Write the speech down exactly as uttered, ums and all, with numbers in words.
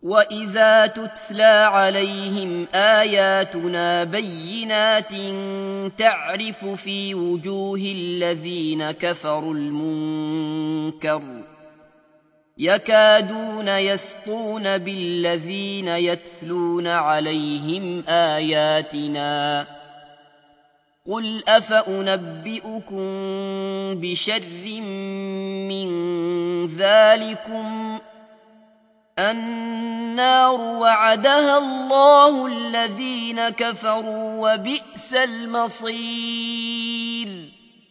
وإذا تتلى عليهم آياتنا بينات تعرف في وجوه الذين كفروا المنكر يكادون يسطون بالذين يتلون عليهم آياتنا قل أفأنبئكم بشر من ذلكم النار وعدها الله الذين كفروا وبئس المصير.